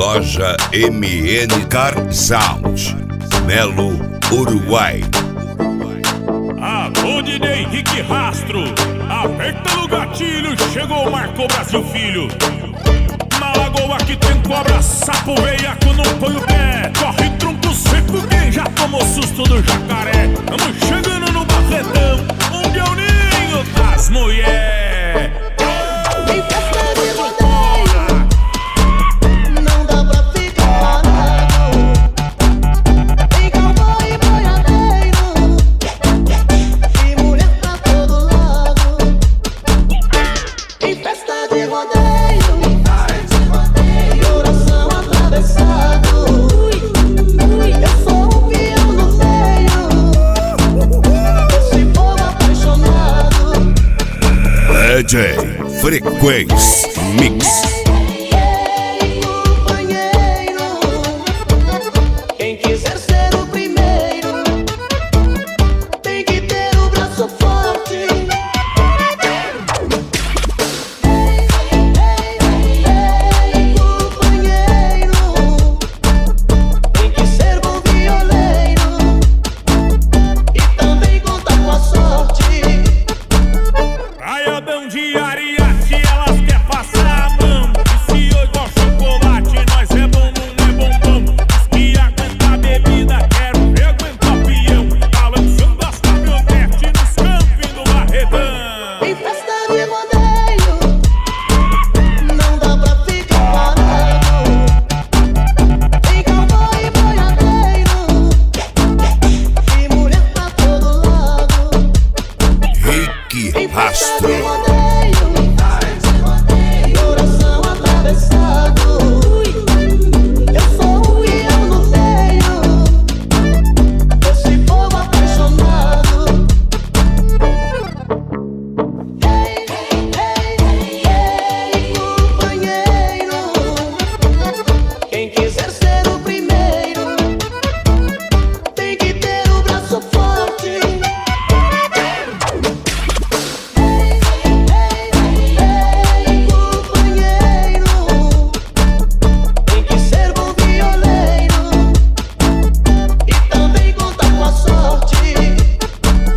Loja MN Car Sound, Melo, Uruguai. Alô, DJ Henrique Rastro, aperta no gatilho, chegou, marcou Brasil Filho. Na lagoa que tem cobra, sapo veiaco, não põe o pé. Corre tronco seco, quem já tomou susto do jacaré. Tamo chegando no Barretão, onde é o ninho das mulheres. Em festa de rodeio, não dá pra ficar parado. Tem cowboy e boiadeiro, e mulher pra todo lado. Em festa de rodeio, coração atravessado. Eu sou o peão no meio desse povo apaixonado. DJ Frequência.